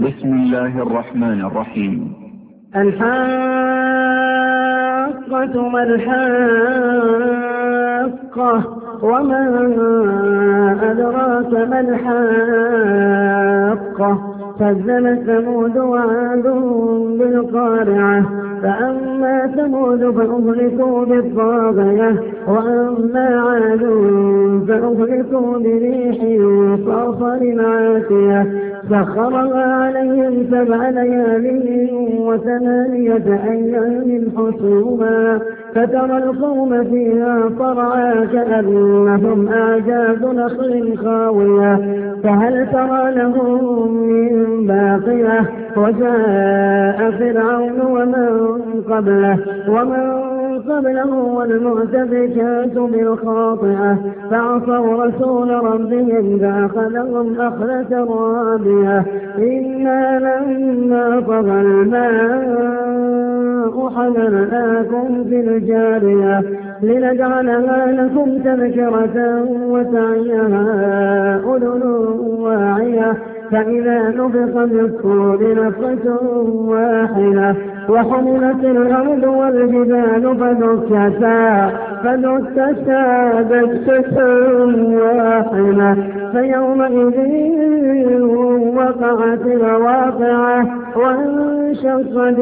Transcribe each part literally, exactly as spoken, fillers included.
بسم الله الرحمن الرحيم. الحاقة ما الحاقة وما أدراك ما الحاقة كذبت ثمود وعاد بالقارعة فأما ثمود فأهلكوا بالطاغية وأما عاد فأهلكوا بريح صرصر عاتية سخرها عليهم سبع ليال وثمانية أيام حسوما فترى القوم فيها صرعى كأنهم أعجاز نخل خاوية فهل ترى لهم من باقية وجاء فرعون ومن قبله ومن قبله والمؤتفكات بالخاطئة فعصوا رسول ربهم فأخذهم أخذة رابية إنا لما طغى الماء حملناكم في الجارية لنجعلها لكم تذكرة وتعيها أذن واعية فإذا نفخ بالصور نفخة واحدة وحملت الأرض والجبال فدكتا فدكتا دكة واحدة فيومئذ وقعت الواقعة وانشقت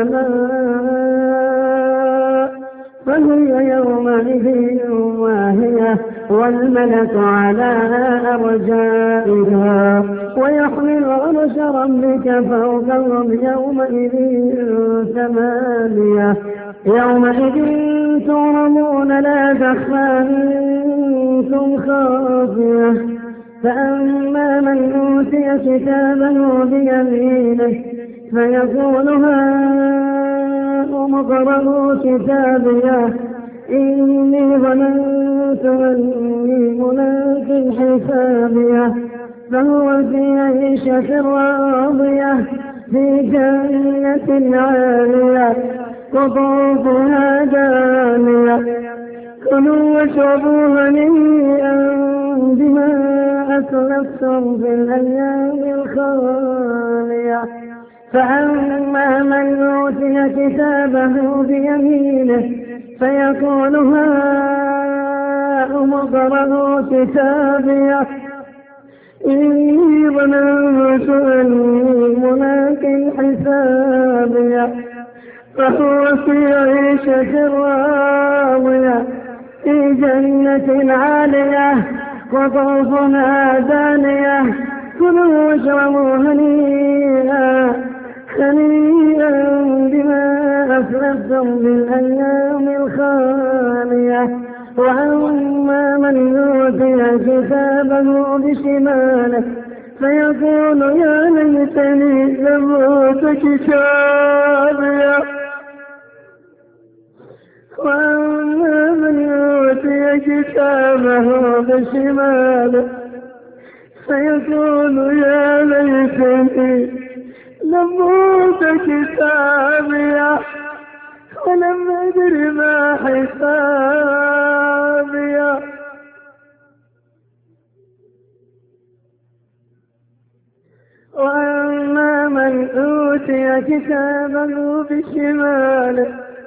السماء فهي يومئذ واهية والملك على أرجائها ويحمل عرش ربك فوقهم يومئذ ثمانية يومئذ تعرضون لا تخفى منكم خافية فأما من أوتي كتابه بيمينه فيقول هاؤم اقرءوا كتابيه إني ظننت أني ملاق حسابيه فهو في عيشة راضية في جنة عالية قطوفها دانية كلوا واشربوا هنيئا بما أسلفتم في الأيام الخالية فأما من أوتي كتابه بيمينه فيقول هاؤم اقرءوا كتابيه إني ظننت أني ملاق حسابيه فهو في عيشة راضية في جنة عالية قطوفها دانية كلوا واشربوا هنيئا هنيئا بما أسلفتم بالأيام الخالية وأما من أوتي كتابه بشماله فيقول يا ليتني لم أوت كتابيه وأما من أوتي كتابه بشماله فيقول يا ليتني لم أوت كتابيه ولم أدر ما حسابيه وأما من أوتي كتابه بشماله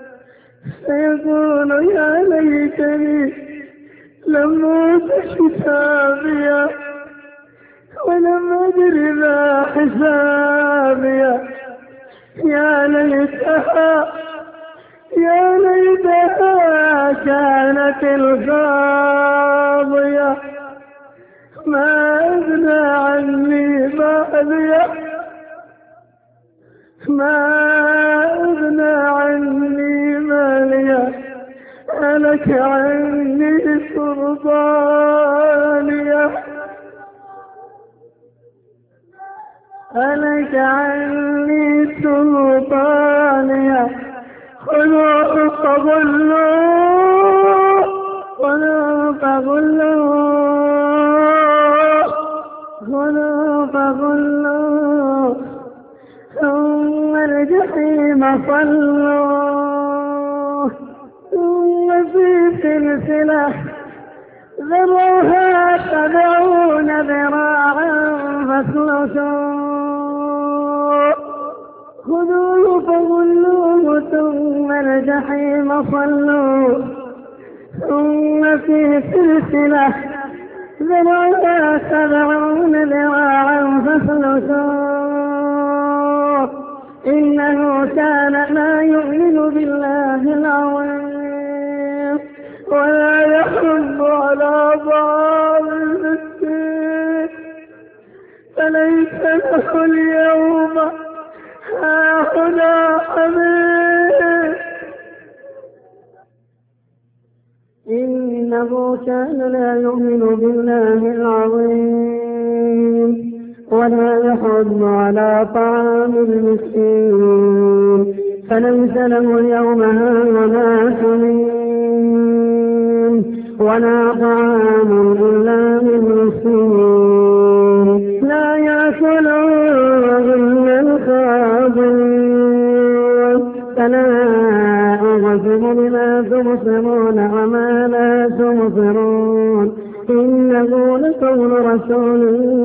فيقول يا ليتني لم أوت كتابيه ولم أدر ما حسابيه يا ليتها يا ليتها كانت القاضية ما أغنى عني ماليه ما أغنى عني ماليه هلك عني سلطانيه هلك عني سلطانيه خذوه فغلوه خذوه فغلوه خذوه فغلوه ثم الجحيم صلوه ثم في سلسلة ذرعها سبعون ذراعا فاسلكوه خذوه فغلوه ثم الجحيم صلوه ثم في سلسلة ذرعها سبعون ذراعا فاسلكوه إنه كان لا يؤمن بالله العظيم ولا يحض على طعام المسكين فليس له اليوم هاهنا حميم إنه كان لا يؤمن بالله العظيم ولا يحض على طعام المسكين فليس له اليوم هاهنا حميم ولا طعام إلا من مسكين لا يأكله إلا الخاطئون فلا أقسم بما تبصرون وما لا تبصرون إنه لقول رسول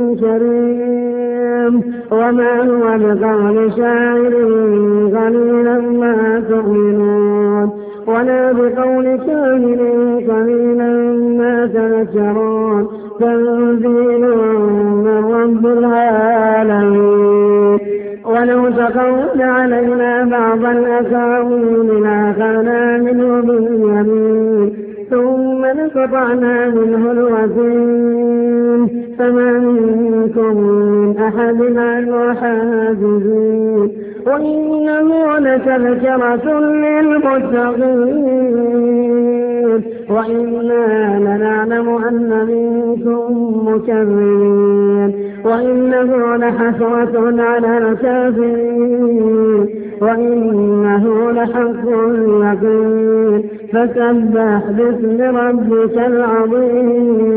كريم وما هو بقول شاعر قليلا ما تؤمنون ولا بقول كاهن قليلا ما تذكرون تنزيل من رب العالمين ولو تقول علينا بعض الأقاويل لأخذنا منه باليمين ثم لقطعنا منه الوتين فما منكم من أحد عنه حاجزين وإنه لتذكرة للمتقين وإنا لنعلم أن منكم مكذبين وإنه لحسرة على الكافرين وإنه لحق اليقين فسبح باسم ربك العظيم